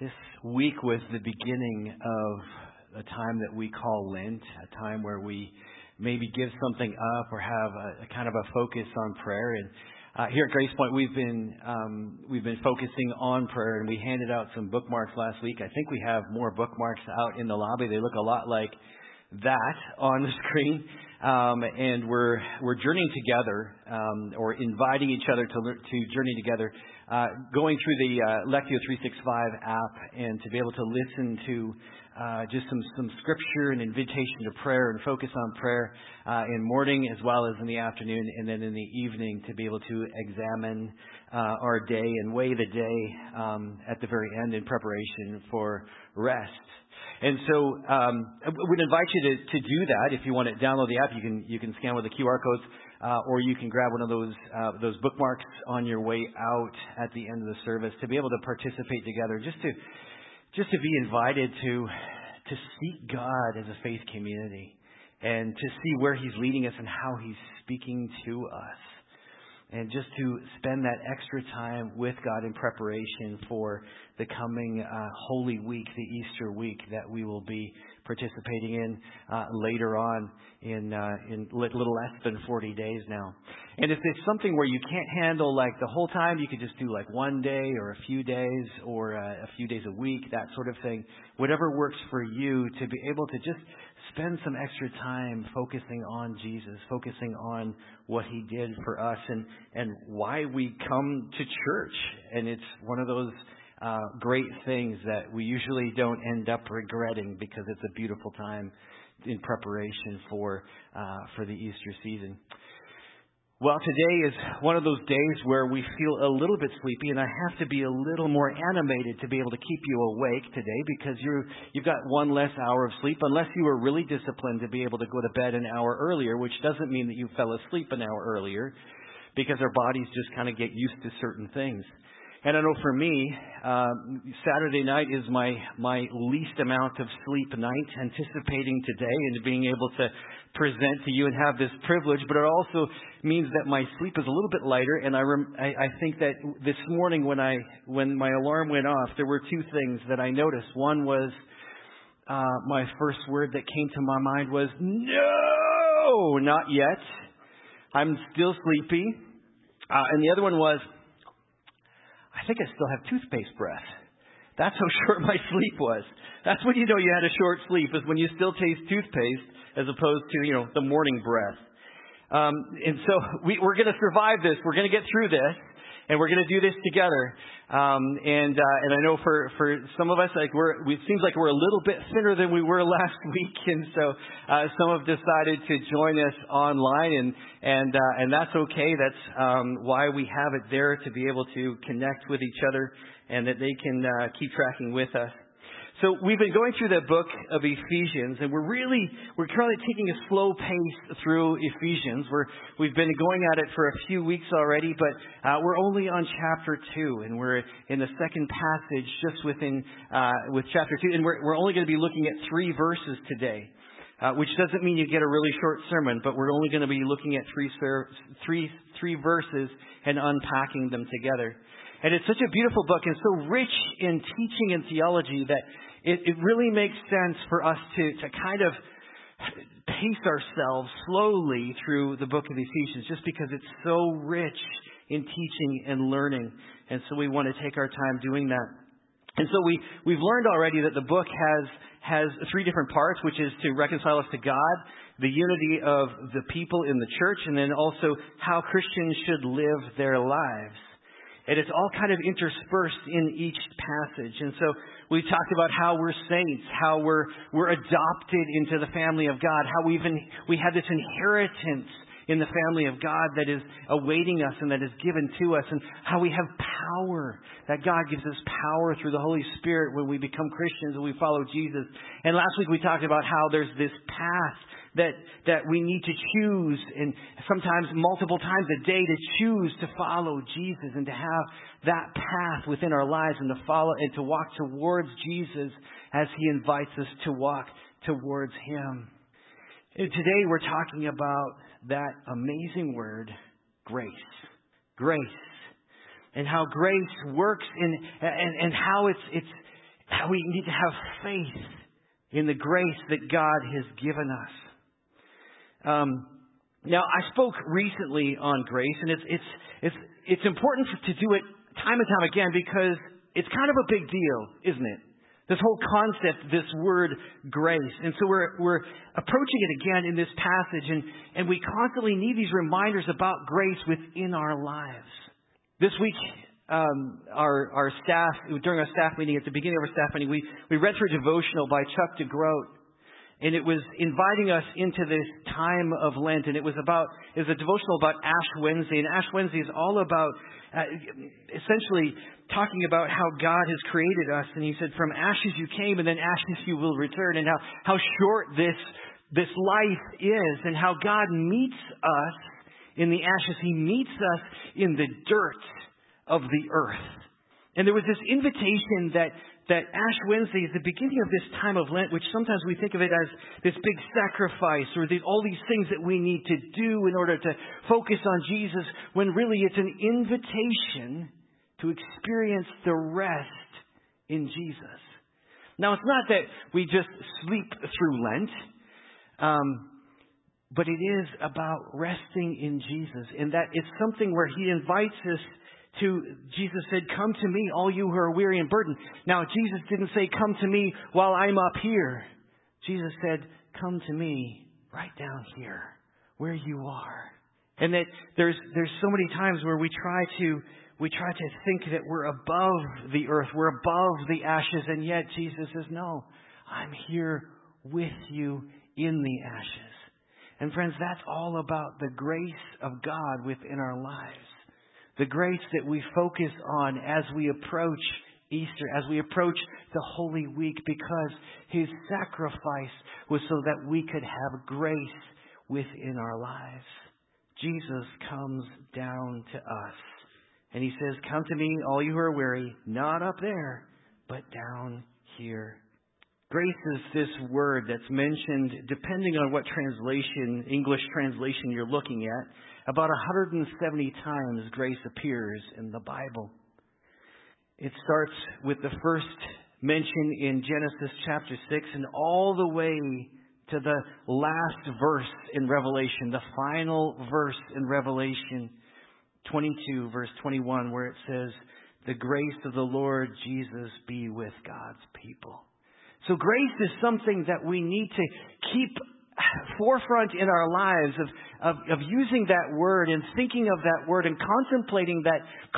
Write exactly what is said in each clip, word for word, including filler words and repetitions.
This week was the beginning of a time that we call Lent, a time where we maybe give something up or have a, a kind of a focus on prayer. And uh, here at Grace Point, we've been um, we've been focusing on prayer, and we handed out some bookmarks last week. I think we have more bookmarks out in the lobby. They look a lot like that on the screen, um, and we're we're journeying together, um, or inviting each other to to journey together, uh, going through the uh, Lectio three sixty-five app, and to be able to listen to uh, just some some scripture and invitation to prayer and focus on prayer uh, in morning as well as in the afternoon, and then in the evening to be able to examine uh, our day and weigh the day um, at the very end in preparation for rest. And so um, I would invite you to, to do that. If you want to download the app, you can you can scan with the Q R codes, uh, or you can grab one of those uh, those bookmarks on your way out at the end of the service to be able to participate together, just to just to be invited to to seek God as a faith community and to see where He's leading us and how He's speaking to us. And just to spend that extra time with God in preparation for the coming uh, Holy Week, the Easter week that we will be participating in uh, later on in uh, in little less than forty days now. And if it's something where you can't handle like the whole time, you could just do like one day or a few days or uh, a few days a week, that sort of thing. Whatever works for you, to be able to just spend some extra time focusing on Jesus, focusing on what He did for us and, and why we come to church. And it's one of those uh, great things that we usually don't end up regretting, because it's a beautiful time in preparation for uh, for the Easter season. Well, today is one of those days where we feel a little bit sleepy, and I have to be a little more animated to be able to keep you awake today, because you're, you've got one less hour of sleep, unless you were really disciplined to be able to go to bed an hour earlier, which doesn't mean that you fell asleep an hour earlier, because our bodies just kind of get used to certain things. And I know for me, uh, Saturday night is my, my least amount of sleep night, anticipating today and being able to present to you and have this privilege. But it also means that my sleep is a little bit lighter. And I, rem- I, I think that this morning when I when my alarm went off, there were two things that I noticed. One was uh, my first word that came to my mind was, no, not yet. I'm still sleepy. Uh, and the other one was, I think I still have toothpaste breath. That's how short my sleep was. That's when you know you had a short sleep, is when you still taste toothpaste as opposed to, you know, the morning breath. Um, and so we, we're going to survive this. We're going to get through this, and we're going to do this together. Um, and uh, and I know for, for some of us, like we're, it seems like we're a little bit thinner than we were last week, and so uh, some have decided to join us online, and and uh, and that's okay. That's um, why we have it there, to be able to connect with each other, and that they can uh, keep tracking with us. So we've been going through the book of Ephesians, and we're really, we're currently taking a slow pace through Ephesians. We're, we've been going at it for a few weeks already, but uh, we're only on chapter two, and we're in the second passage just within, uh, with chapter two, and we're, we're only going to be looking at three verses today, uh, which doesn't mean you get a really short sermon, but we're only going to be looking at three, ser- three, three verses and unpacking them together. And it's such a beautiful book and so rich in teaching and theology that it, it really makes sense for us to, to kind of pace ourselves slowly through the book of Ephesians, just because it's so rich in teaching and learning. And so we want to take our time doing that. And so we, we've learned already that the book has, has three different parts, which is to reconcile us to God, the unity of the people in the church, and then also how Christians should live their lives. And it's all kind of interspersed in each passage. And so we talked about how we're saints, how we're we're adopted into the family of God, how we even we have this inheritance in the family of God that is awaiting us and that is given to us, and how we have power, that God gives us power through the Holy Spirit when we become Christians and we follow Jesus. And last week we talked about how there's this path that that we need to choose, and sometimes multiple times a day, to choose to follow Jesus and to have that path within our lives, and to follow and to walk towards Jesus as He invites us to walk towards Him. And today we're talking about that amazing word, grace. Grace. And how grace works in, and, and how it's it's we need to have faith in the grace that God has given us. Um, now, I spoke recently on grace, and it's it's it's it's important to do it time and time again because it's kind of a big deal, isn't it? This whole concept, this word grace. And so we're we're approaching it again in this passage, and, and we constantly need these reminders about grace within our lives. This week, um, our our staff, during our staff meeting, at the beginning of our staff meeting, we, we read through a devotional by Chuck DeGroat, and it was inviting us into this time of Lent, and it was about, it was a devotional about Ash Wednesday, and Ash Wednesday is all about uh, essentially talking about how God has created us, and he said, from ashes you came, and then ashes you will return, and how, how short this, this life is, and how God meets us in the ashes. He meets us in the dirt of the earth. And there was this invitation that, that Ash Wednesday is the beginning of this time of Lent, which sometimes we think of it as this big sacrifice or the, all these things that we need to do in order to focus on Jesus, when really it's an invitation to experience the rest in Jesus. Now, it's not that we just sleep through Lent, um, but it is about resting in Jesus, and that it's something where he invites us to, Jesus said, come to me, all you who are weary and burdened. Now, Jesus didn't say, come to me while I'm up here. Jesus said, come to me right down here, where you are. And that there's there's so many times where we try to we try to think that we're above the earth, we're above the ashes, and yet Jesus says, no, I'm here with you in the ashes. And friends, that's all about the grace of God within our lives. The grace that we focus on as we approach Easter, as we approach the Holy Week, because his sacrifice was so that we could have grace within our lives. Jesus comes down to us, and he says, come to me, all you who are weary, not up there, but down here. Grace is this word that's mentioned, depending on what translation, English translation you're looking at, about one hundred seventy times grace appears in the Bible. It starts with the first mention in Genesis chapter six and all the way to the last verse in Revelation, the final verse in Revelation twenty-two, verse twenty-one, where it says, the grace of the Lord Jesus be with God's people. So grace is something that we need to keep forefront in our lives of, of, of using that word and thinking of that word and contemplating that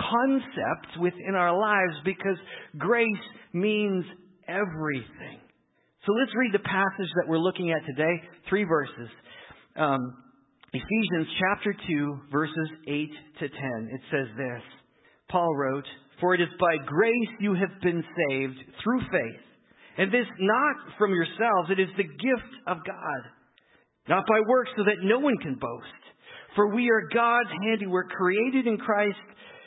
concept within our lives, because grace means everything. So let's read the passage that we're looking at today, three verses. Um, Ephesians chapter two, verses eight to ten. It says this. Paul wrote, for it is by grace you have been saved through faith. And this not from yourselves, it is the gift of God. Not by works, so that no one can boast. For we are God's handiwork, created in Christ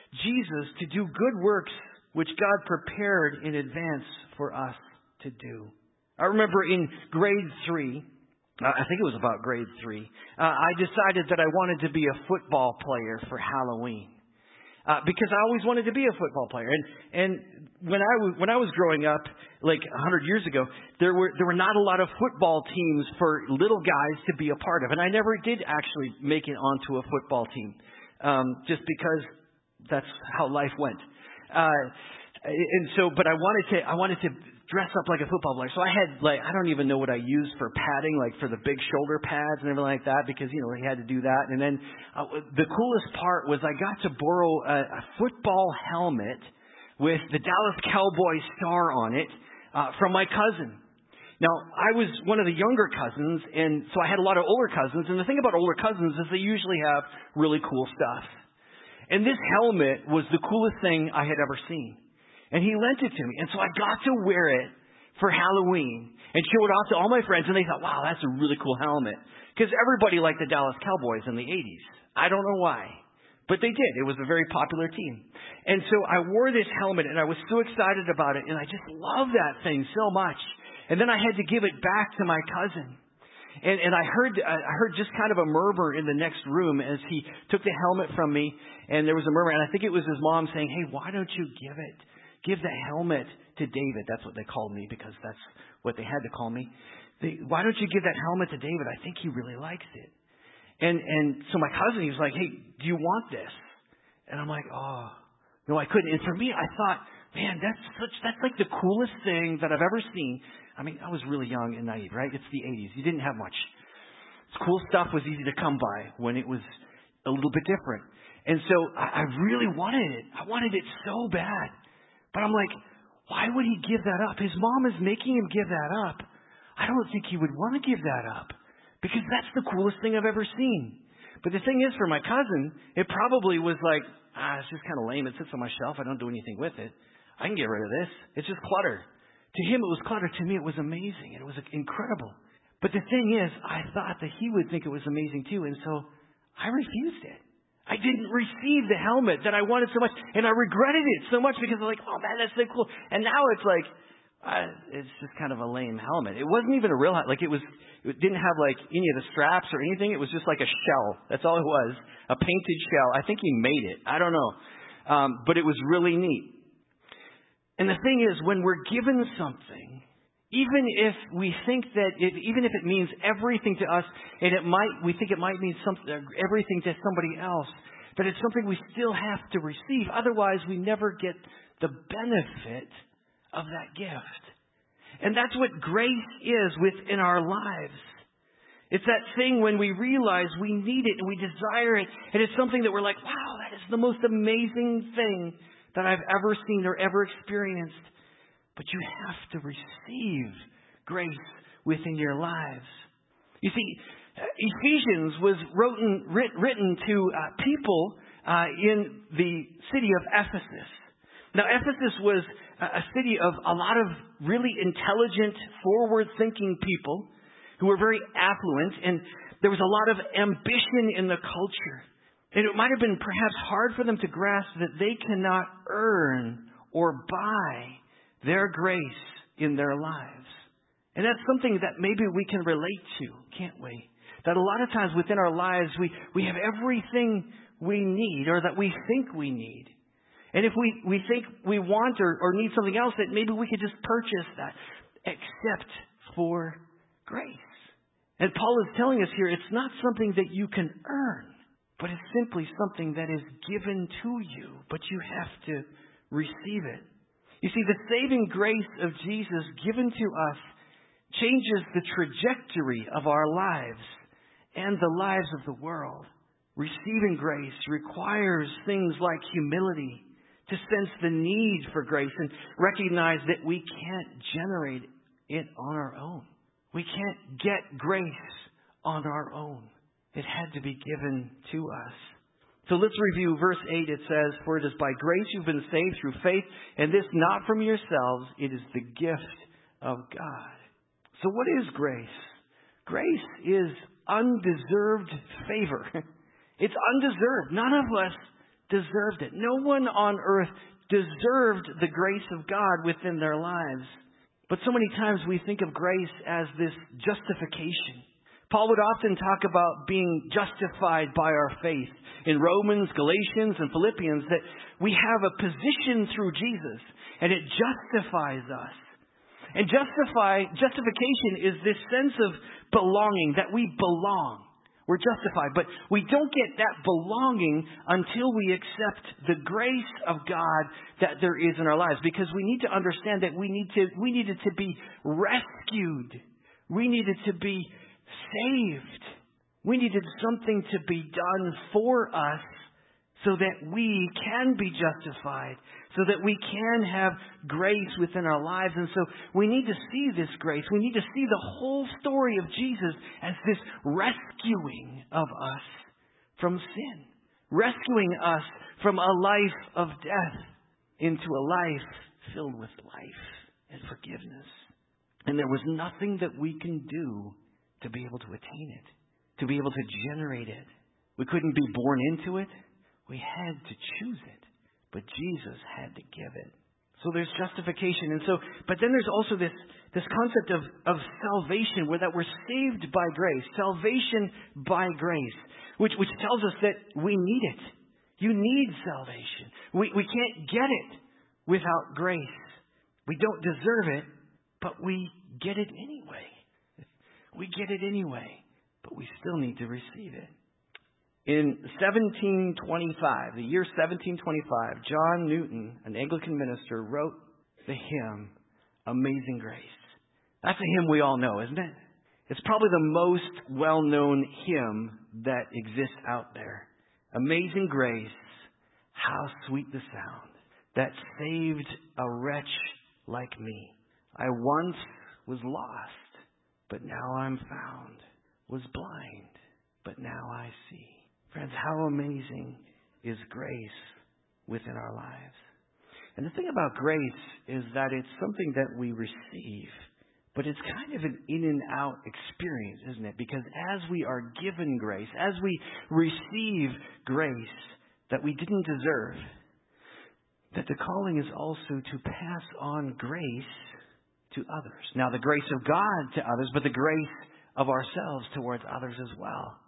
Jesus to do good works, which God prepared in advance for us to do. I remember in grade three, uh, I think it was about grade three, uh, I decided that I wanted to be a football player for Halloween. Uh, because I always wanted to be a football player. And, and when I was, when I was growing up, like a hundred years ago, there were, there were not a lot of football teams for little guys to be a part of. And I never did actually make it onto a football team. Um, just because that's how life went. Uh, and so, but I wanted to, I wanted to dress up like a football player. So I had like, I don't even know what I used for padding, like for the big shoulder pads and everything like that, because, you know, they had to do that. And then uh, the coolest part was I got to borrow a, a football helmet with the Dallas Cowboys star on it uh, from my cousin. Now, I was one of the younger cousins, and so I had a lot of older cousins. And the thing about older cousins is they usually have really cool stuff. And this helmet was the coolest thing I had ever seen. And he lent it to me. And so I got to wear it for Halloween and show it off to all my friends. And they thought, wow, that's a really cool helmet. Because everybody liked the Dallas Cowboys in the eighties. I don't know why. But they did. It was a very popular team. And so I wore this helmet and I was so excited about it. And I just loved that thing so much. And then I had to give it back to my cousin. And, and I heard I heard just kind of a murmur in the next room as he took the helmet from me. And there was a murmur. And I think it was his mom saying, hey, why don't you give it? give the helmet to David? That's what they called me because that's what they had to call me. They, why don't you give that helmet to David? I think he really likes it. And and so my cousin, he was like, hey, do you want this? And I'm like, oh, no, I couldn't. And for me, I thought, man, that's such, that's like the coolest thing that I've ever seen. I mean, I was really young and naive, right? It's the eighties. You didn't have much. Cool stuff was easy to come by when it was a little bit different. And so I, I really wanted it. I wanted it so bad. But I'm like, why would he give that up? His mom is making him give that up. I don't think he would want to give that up because that's the coolest thing I've ever seen. But the thing is, for my cousin, it probably was like, ah, it's just kind of lame. It sits on my shelf. I don't do anything with it. I can get rid of this. It's just clutter. To him, it was clutter. To me, it was amazing. It was incredible. But the thing is, I thought that he would think it was amazing too. And so I refused it. I didn't receive the helmet that I wanted so much. And I regretted it so much because I'm like, oh man, that's so cool. And now it's like, uh, it's just kind of a lame helmet. It wasn't even a real helmet. Like it was, it didn't have like any of the straps or anything. It was just like a shell. That's all it was. A painted shell. I think he made it. I don't know. Um, but it was really neat. And the thing is, when we're given something, even if we think that, it, even if it means everything to us, and it might, we think it might mean something, everything to somebody else, but it's something we still have to receive. Otherwise, we never get the benefit of that gift. And that's what grace is within our lives. It's that thing when we realize we need it and we desire it, and it's something that we're like, wow, that is the most amazing thing that I've ever seen or ever experienced. But you have to receive grace within your lives. You see, Ephesians was written, written to uh, people uh, in the city of Ephesus. Now, Ephesus was a city of a lot of really intelligent, forward-thinking people who were very affluent, and there was a lot of ambition in the culture. And it might have been perhaps hard for them to grasp that they cannot earn or buy their grace in their lives. And that's something that maybe we can relate to, can't we? That a lot of times within our lives, we, we have everything we need or that we think we need. And if we, we think we want or, or need something else, that maybe we could just purchase that, except for grace. And Paul is telling us here, it's not something that you can earn, but it's simply something that is given to you, but you have to receive it. You see, the saving grace of Jesus given to us changes the trajectory of our lives and the lives of the world. Receiving grace requires things like humility, to sense the need for grace and recognize that we can't generate it on our own. We can't get grace on our own. It had to be given to us. So let's review verse eight. It says, "For it is by grace you've been saved through faith, and this not from yourselves. It is the gift of God." So what is grace? Grace is undeserved favor. It's undeserved. None of us deserved it. No one on earth deserved the grace of God within their lives. But so many times we think of grace as this justification. Paul would often talk about being justified by our faith. In Romans, Galatians, and Philippians, that we have a position through Jesus, and it justifies us. And justify, justification is this sense of belonging, that we belong. We're justified, but we don't get that belonging until we accept the grace of God that there is in our lives. Because we need to understand that we need to, we needed to be rescued. We needed to be saved. We needed something to be done for us so that we can be justified, so that we can have grace within our lives. And so we need to see this grace. We need to see the whole story of Jesus as this rescuing of us from sin, rescuing us from a life of death into a life filled with life and forgiveness. And there was nothing that we can do to be able to attain it, to be able to generate it. We couldn't be born into it. We had to choose it. But Jesus had to give it. So there's justification. And so, but then there's also this, this concept of, of salvation, where that we're saved by grace. Salvation by grace, which, which tells us that we need it. You need salvation. We, we can't get it without grace. We don't deserve it, but we get it anyway. We get it anyway, but we still need to receive it. In seventeen twenty-five, the year seventeen twenty-five, John Newton, an Anglican minister, wrote the hymn, Amazing Grace. That's a hymn we all know, isn't it? It's probably the most well-known hymn that exists out there. Amazing grace, how sweet the sound that saved a wretch like me. I once was lost, but now I'm found. Was blind, but now I see. Friends, how amazing is grace within our lives. And the thing about grace is that it's something that we receive, but it's kind of an in and out experience, isn't it? Because as we are given grace, as we receive grace that we didn't deserve, that the calling is also to pass on grace to others. Now, the grace of God to others, but the grace of ourselves towards others as well.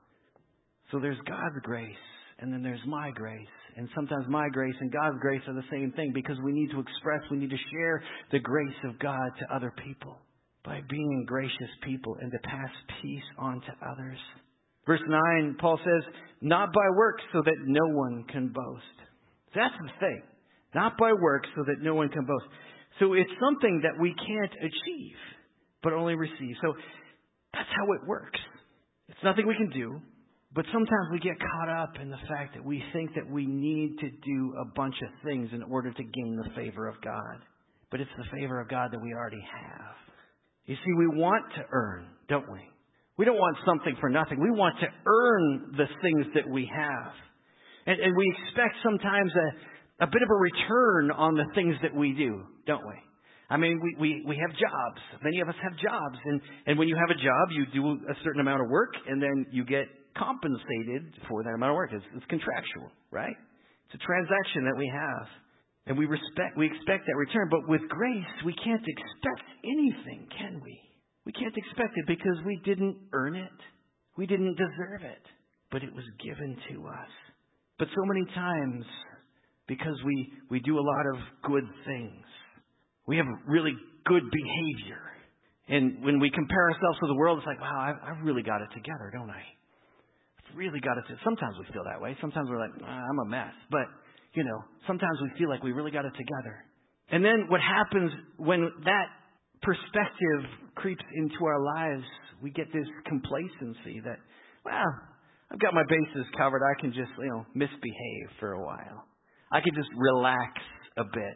So there's God's grace, and then there's my grace. And sometimes my grace and God's grace are the same thing, because we need to express, we need to share the grace of God to other people by being gracious people and to pass peace on to others. Verse nine, Paul says, not by works so that no one can boast. That's the thing. Not by works so that no one can boast. So it's something that we can't achieve, but only receive. So that's how it works. It's nothing we can do, but sometimes we get caught up in the fact that we think that we need to do a bunch of things in order to gain the favor of God. But it's the favor of God that we already have. You see, we want to earn, don't we? We don't want something for nothing. We want to earn the things that we have. And, and we expect sometimes a, a bit of a return on the things that we do, don't we? I mean, we, we, we have jobs. Many of us have jobs. And, and when you have a job, you do a certain amount of work, and then you get compensated for that amount of work. It's, it's contractual, right? It's a transaction that we have. And we respect, we expect that return. But with grace, we can't expect anything, can we? We can't expect it because we didn't earn it. We didn't deserve it. But it was given to us. But so many times, because we, we do a lot of good things, we have really good behavior. And when we compare ourselves to the world, it's like, wow, I've, I've really got it together, don't I? I've really got it together. Sometimes we feel that way. Sometimes we're like, ah, I'm a mess. But, you know, sometimes we feel like we really got it together. And then what happens when that perspective creeps into our lives, we get this complacency that, well, I've got my bases covered. I can just, you know, misbehave for a while. I can just relax a bit.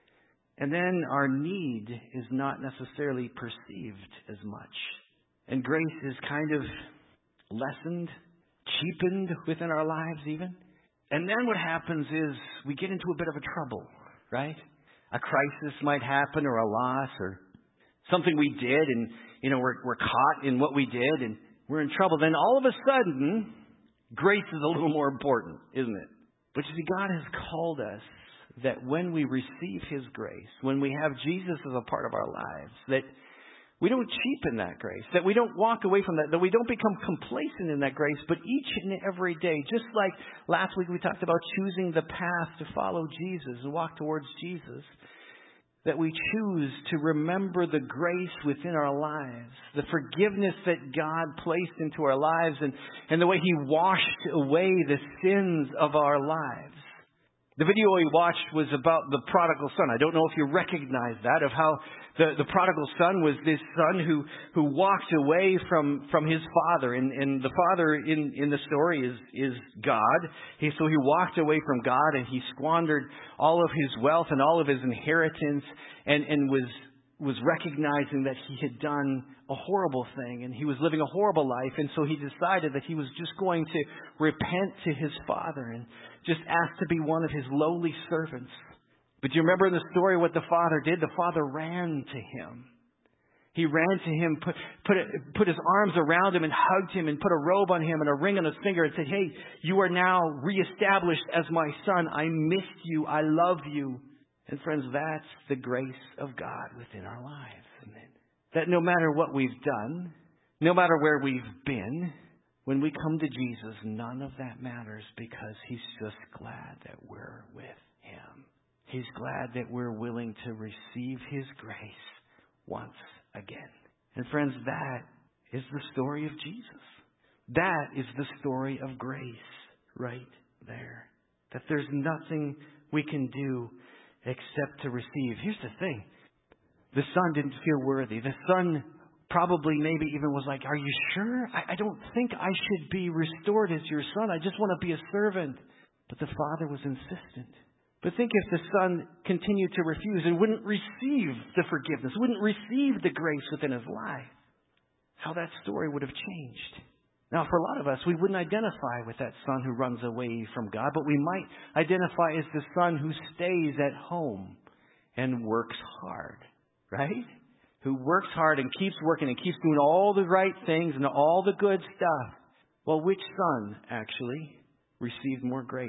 And then our need is not necessarily perceived as much. And grace is kind of lessened, cheapened within our lives even. And then what happens is we get into a bit of a trouble, right? A crisis might happen, or a loss, or something we did, and, you know, we're, we're caught in what we did, and we're in trouble. Then all of a sudden, grace is a little more important, isn't it? But you see, God has called us that when we receive His grace, when we have Jesus as a part of our lives, that we don't cheapen that grace, that we don't walk away from that, that we don't become complacent in that grace, but each and every day, just like last week we talked about choosing the path to follow Jesus and walk towards Jesus, that we choose to remember the grace within our lives, the forgiveness that God placed into our lives, and, and the way He washed away the sins of our lives. The video we watched was about the prodigal son. I don't know if you recognize that, of how the, the prodigal son was this son who, who walked away from, from his father. And, and the father in, in the story is, is God. He, so he walked away from God, and he squandered all of his wealth and all of his inheritance, and, and was was recognizing that he had done a horrible thing, and he was living a horrible life. And so he decided that he was just going to repent to his father and just ask to be one of his lowly servants. But do you remember in the story what the father did? The father ran to him. He ran to him, put, put, put his arms around him and hugged him and put a robe on him and a ring on his finger and said, hey, you are now reestablished as my son. I missed you. I love you. And friends, that's the grace of God within our lives, isn't it? That no matter what we've done, no matter where we've been, when we come to Jesus, none of that matters, because He's just glad that we're with Him. He's glad that we're willing to receive His grace once again. And friends, that is the story of Jesus. That is the story of grace right there. That there's nothing we can do except to receive. Here's the thing. The son didn't feel worthy. The son probably maybe even was like, are you sure? I, I don't think I should be restored as your son. I just want to be a servant. But the father was insistent. But think if the son continued to refuse and wouldn't receive the forgiveness, wouldn't receive the grace within his life, how that story would have changed. Now, for a lot of us, we wouldn't identify with that son who runs away from God, but we might identify as the son who stays at home and works hard, right? Who works hard and keeps working and keeps doing all the right things and all the good stuff. Well, which son actually received more grace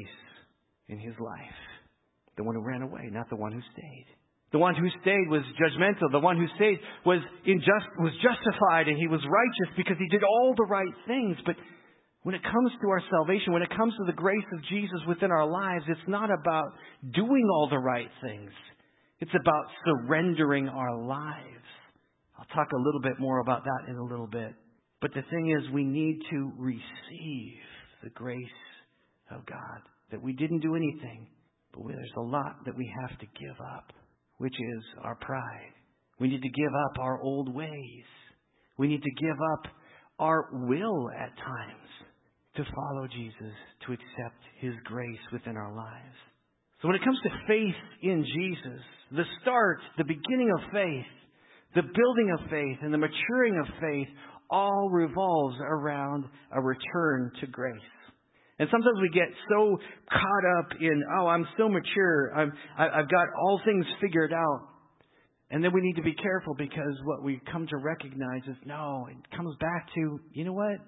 in his life? The one who ran away, not the one who stayed. The one who stayed was judgmental. The one who stayed was injust, was justified, and he was righteous because he did all the right things. But when it comes to our salvation, when it comes to the grace of Jesus within our lives, it's not about doing all the right things. It's about surrendering our lives. I'll talk a little bit more about that in a little bit. But the thing is, we need to receive the grace of God. That we didn't do anything, but there's a lot that we have to give up, which is our pride. We need to give up our old ways. We need to give up our will at times to follow Jesus, to accept His grace within our lives. So when it comes to faith in Jesus, the start, the beginning of faith, the building of faith, and the maturing of faith all revolves around a return to grace. And sometimes we get so caught up in, oh, I'm so mature. I'm, I, I've got all things figured out. And then we need to be careful because what we come to recognize is, no, it comes back to, you know what?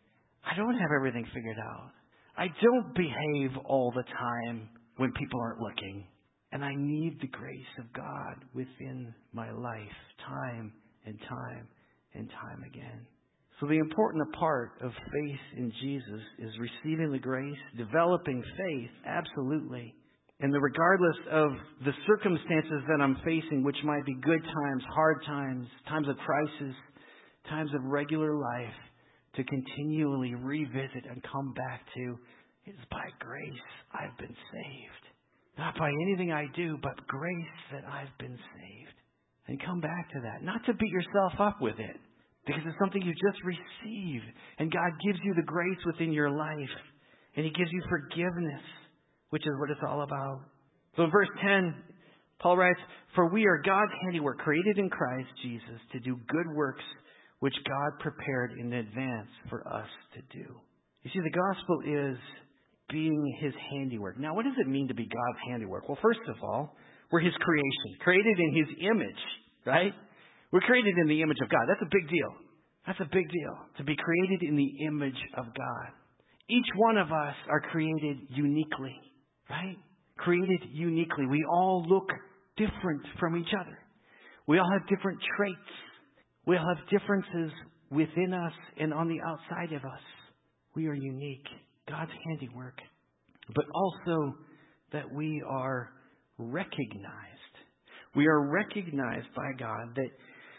I don't have everything figured out. I don't behave all the time when people aren't looking. And I need the grace of God within my life, time and time and time again. So the important part of faith in Jesus is receiving the grace, developing faith, absolutely. And the regardless of the circumstances that I'm facing, which might be good times, hard times, times of crisis, times of regular life, to continually revisit and come back to, it's by grace I've been saved. Not by anything I do, but grace that I've been saved. And come back to that. Not to beat yourself up with it. Because it's something you just receive. And God gives you the grace within your life. And He gives you forgiveness, which is what it's all about. So in verse ten, Paul writes, for we are God's handiwork, created in Christ Jesus to do good works, which God prepared in advance for us to do. You see, the gospel is being His handiwork. Now, what does it mean to be God's handiwork? Well, first of all, we're His creation, created in His image, right? We're created in the image of God. That's a big deal. That's a big deal, to be created in the image of God. Each one of us are created uniquely, right? Created uniquely. We all look different from each other. We all have different traits. We all have differences within us and on the outside of us. We are unique. God's handiwork. But also that we are recognized. We are recognized by God that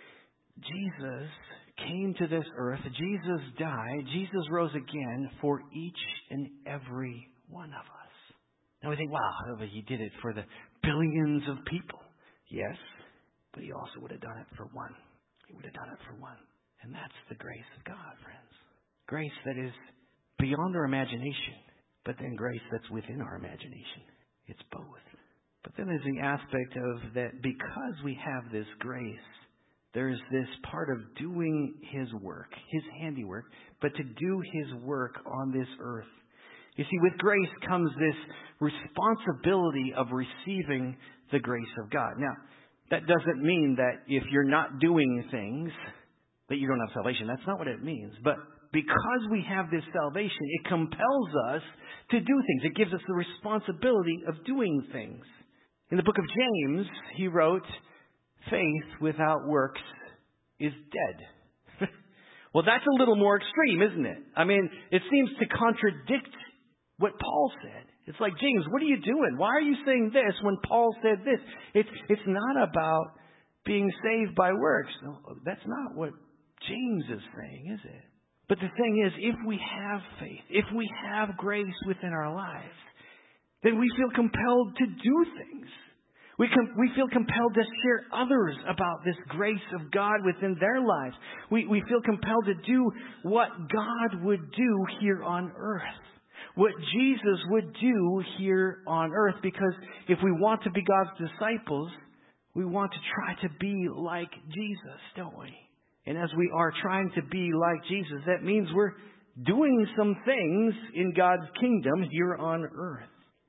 Jesus came to this earth. Jesus died. Jesus rose again for each and every one of us. Now we think, wow, He did it for the billions of people. Yes, but He also would have done it for one. He would have done it for one. And that's the grace of God, friends. Grace that is beyond our imagination, but then grace that's within our imagination. It's both. But then there's the aspect of that because we have this grace, there's this part of doing His work, His handiwork, but to do His work on this earth. You see, with grace comes this responsibility of receiving the grace of God. Now, that doesn't mean that if you're not doing things, that you don't have salvation. That's not what it means. But because we have this salvation, it compels us to do things. It gives us the responsibility of doing things. In the book of James, he wrote, faith without works is dead. Well, that's a little more extreme, isn't it? I mean, it seems to contradict what Paul said. It's like, James, what are you doing? Why are you saying this when Paul said this? It's, it's not about being saved by works. No, that's not what James is saying, is it? But the thing is, if we have faith, if we have grace within our lives, then we feel compelled to do things. We com- we feel compelled to share others about this grace of God within their lives. We we feel compelled to do what God would do here on earth. What Jesus would do here on earth. Because if we want to be God's disciples, we want to try to be like Jesus, don't we? And as we are trying to be like Jesus, that means we're doing some things in God's kingdom here on earth.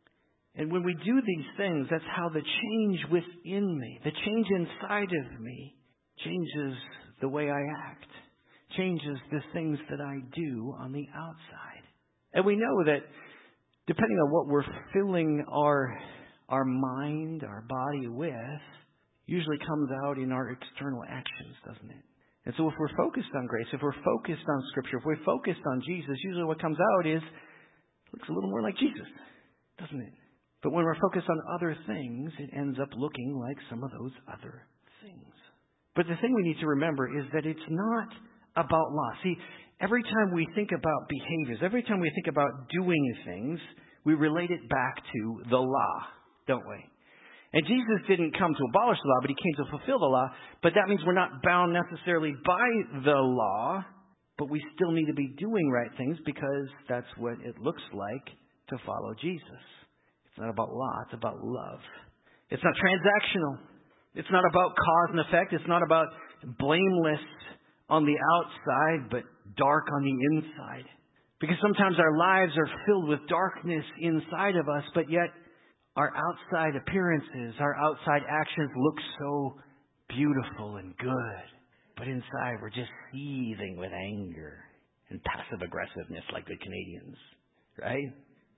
And when we do these things, that's how the change within me, the change inside of me, changes the way I act, changes the things that I do on the outside. And we know that depending on what we're filling our, our mind, our body with, usually comes out in our external actions, doesn't it? And so if we're focused on grace, if we're focused on Scripture, if we're focused on Jesus, usually what comes out is, looks a little more like Jesus, doesn't it? But when we're focused on other things, it ends up looking like some of those other things. But the thing we need to remember is that it's not about law. See, every time we think about behaviors, every time we think about doing things, we relate it back to the law, don't we? And Jesus didn't come to abolish the law, but he came to fulfill the law. But that means we're not bound necessarily by the law, but we still need to be doing right things because that's what it looks like to follow Jesus. It's not about law, it's about love. It's not transactional. It's not about cause and effect. It's not about blameless on the outside, but dark on the inside. Because sometimes our lives are filled with darkness inside of us, but yet our outside appearances, our outside actions look so beautiful and good. But inside we're just seething with anger and passive aggressiveness like the Canadians, right?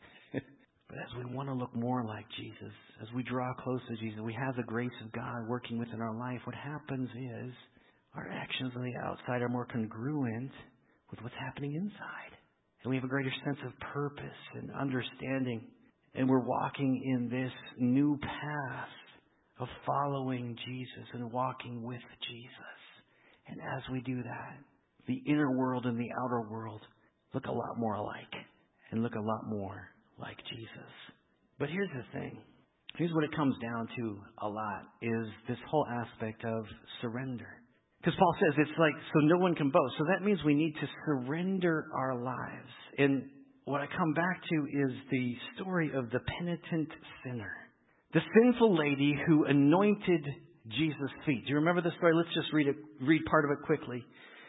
But as we want to look more like Jesus, as we draw close to Jesus, we have the grace of God working within our life. What happens is our actions on the outside are more congruent with what's happening inside. And we have a greater sense of purpose and understanding. And we're walking in this new path of following Jesus and walking with Jesus. And as we do that, the inner world and the outer world look a lot more alike and look a lot more like Jesus. But here's the thing. Here's what it comes down to a lot is this whole aspect of surrender. Because Paul says it's like, so no one can boast. So that means we need to surrender our lives. And what I come back to is the story of the penitent sinner. The sinful lady who anointed Jesus' feet. Do you remember the story? Let's just read it, read part of it quickly.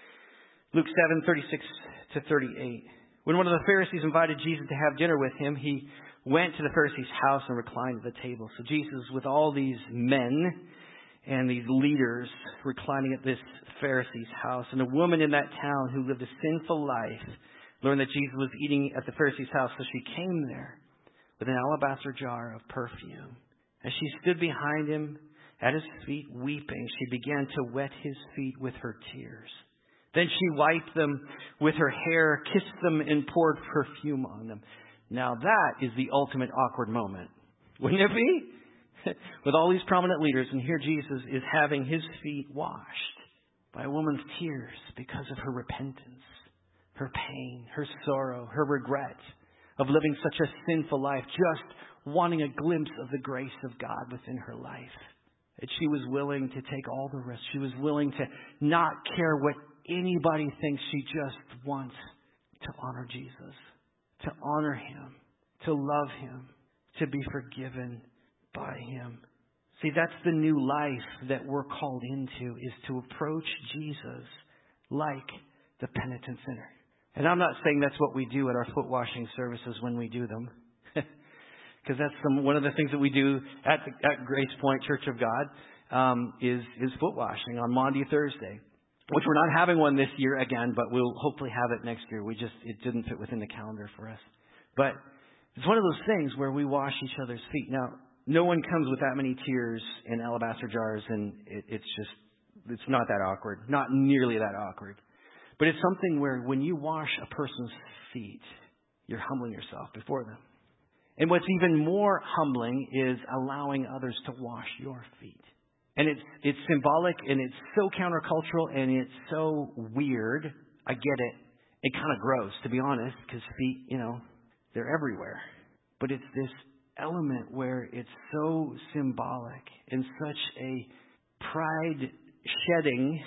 Luke seven, thirty-six to thirty-eight. When one of the Pharisees invited Jesus to have dinner with him, he went to the Pharisee's house and reclined at the table. So Jesus, with all these men and these leaders reclining at this Pharisee's house, and a woman in that town who lived a sinful life learned that Jesus was eating at the Pharisee's house, so she came there with an alabaster jar of perfume. As she stood behind him at his feet weeping, she began to wet his feet with her tears. Then she wiped them with her hair, kissed them, and poured perfume on them. Now that is the ultimate awkward moment, wouldn't it be? With all these prominent leaders, and here Jesus is having his feet washed by a woman's tears because of her repentance, her pain, her sorrow, her regret of living such a sinful life, just wanting a glimpse of the grace of God within her life. That she was willing to take all the risk. She was willing to not care what anybody thinks. She just wants to honor Jesus, to honor him, to love him, to be forgiven by him. See, that's the new life that we're called into, is to approach Jesus like the penitent sinner. And I'm not saying that's what we do at our foot washing services when we do them. Because that's some, one of the things that we do at, the, at Grace Point Church of God um, is, is foot washing on Maundy Thursday. Which we're not having one this year again, but we'll hopefully have it next year. We just, it didn't fit within the calendar for us. But it's one of those things where we wash each other's feet. Now, no one comes with that many tears in alabaster jars, and it, it's just, it's not that awkward. Not nearly that awkward. But it's something where when you wash a person's feet, you're humbling yourself before them. And what's even more humbling is allowing others to wash your feet. And it's it's symbolic, and it's so countercultural, and it's so weird. I get it. It kind of gross, to be honest, because feet, you know, they're everywhere. But it's this element where it's so symbolic and such a pride-shedding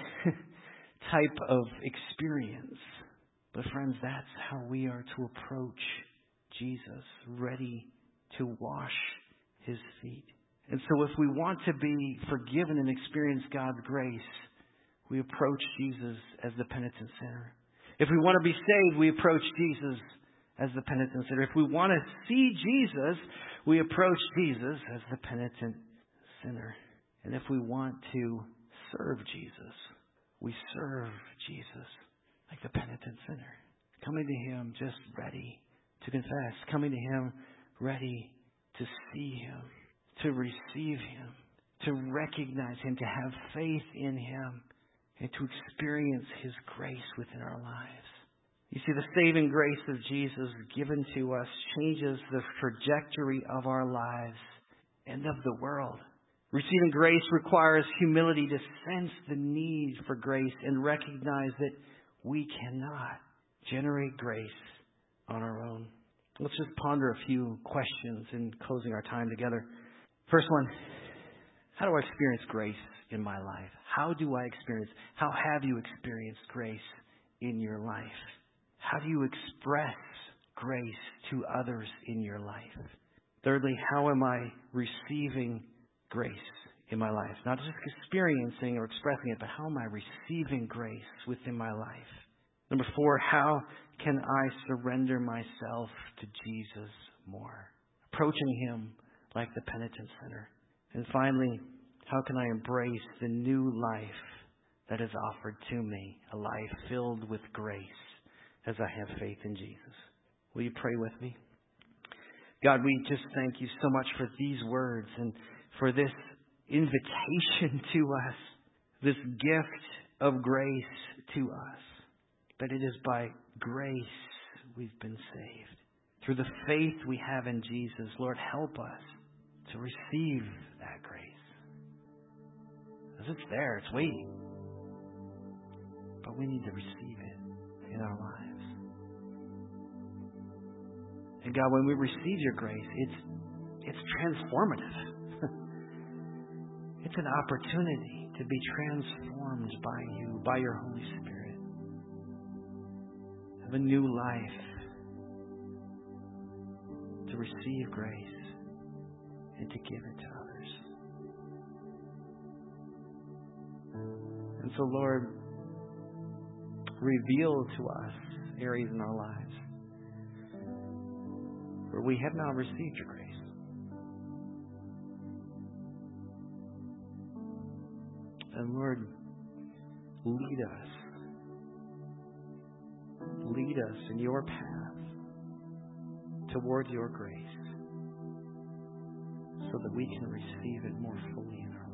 type of experience. But friends, that's how we are to approach Jesus, ready to wash his feet. And so if we want to be forgiven and experience God's grace, we approach Jesus as the penitent sinner. If we want to be saved, we approach Jesus as the penitent sinner. If we want to see Jesus, we approach Jesus as the penitent sinner. And if we want to serve Jesus, we serve Jesus like the penitent sinner. Coming to him just ready to confess. Coming to him ready to see him, to receive him, to recognize him, to have faith in him, and to experience his grace within our lives. You see, the saving grace of Jesus given to us changes the trajectory of our lives and of the world. Receiving grace requires humility to sense the need for grace and recognize that we cannot generate grace on our own. Let's just ponder a few questions in closing our time together. First one, how do I experience grace in my life? How do I experience, how have you experienced grace in your life? How do you express grace to others in your life? Thirdly, how am I receiving grace in my life? Not just experiencing or expressing it, but how am I receiving grace within my life? Number four, how can I surrender myself to Jesus more? Approaching him like the penitent sinner. And finally, how can I embrace the new life that is offered to me? A life filled with grace as I have faith in Jesus. Will you pray with me? God, we just thank you so much for these words and for this invitation to us, this gift of grace to us. That it is by grace we've been saved. Through the faith we have in Jesus, Lord, help us to receive that grace. As it's there, it's waiting. But we need to receive it in our lives. And God, when we receive your grace, it's it's transformative. It's an opportunity to be transformed by you, by your Holy Spirit. Have a new life, to receive grace and to give it to others. And so, Lord, reveal to us areas in our lives where we have not received your grace. And Lord, lead us. Lead us in your path towards your grace so that we can receive it more fully in our lives.